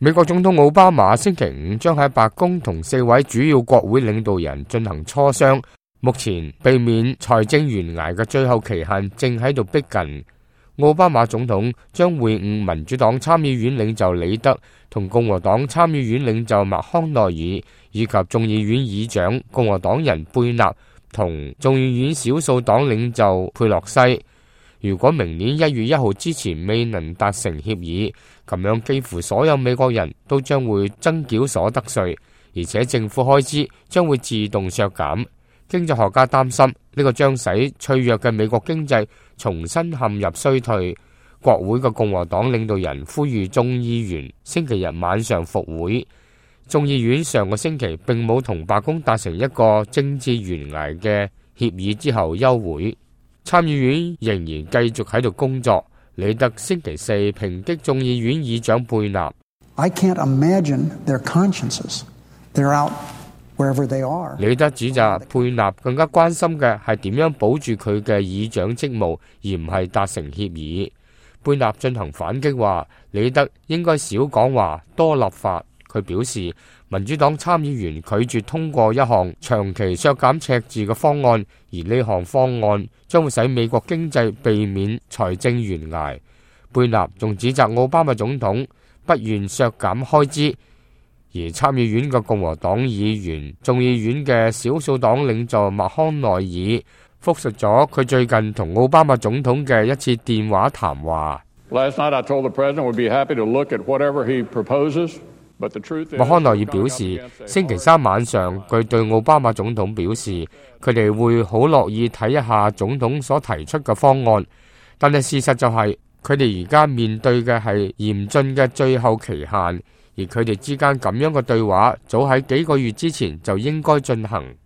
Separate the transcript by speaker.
Speaker 1: 美國總統奧巴馬星期五將喺白宮同4位主要國會領導人進行磋商。目前避免財政懸崖嘅最後期限正喺度逼近。奧巴馬總統將會晤民主黨參議院領袖李德同共和黨參議院領袖麥康奈爾，以及眾議院議長共和黨人貝納同眾議院少數黨領袖佩洛西。如果明年1月1號之前未能達成協議，咁樣幾乎所有美國人都將會增繳所得稅，而且政府開支將會自動削減。經濟學家擔心呢個將使脆弱嘅美國經濟重新陷入衰退。國會嘅共和黨領導人呼籲眾議員星期日晚上復會。眾議院上個星期並冇同白宮達成一個政治懸崖嘅協議之後休會。參議院仍然繼續喺度工作。李德星期四抨擊眾議院議長貝納。
Speaker 2: I can't imagine their consciences. They're out wherever they are.
Speaker 1: 李德指責貝納更加關心嘅係點樣保住佢嘅議長職務，而唔係達成協議。貝納進行反擊話，李德應該少講話，多立法。佢表示，民主黨參議員拒絕通過一項長期削減赤字嘅方案，而呢項方案將會使美國經濟避免財政懸崖。貝納仲指責奧巴馬總統不願削減開支，而參議院嘅共和黨議員、眾議院嘅少數黨領袖麥康奈爾複述咗佢最近同奧巴馬總統嘅一次電話談話。
Speaker 3: Last night I told the president we'd be happy to look at whatever he proposes.
Speaker 1: 麥康奈爾表示，星期三晚上佢對奧巴馬總統表示，佢哋會好樂意睇一下總統所提出嘅方案，但係事實就係佢哋而家面對嘅係嚴峻嘅最後期限，而佢哋之間咁樣嘅對話早喺幾個月之前就應該進行。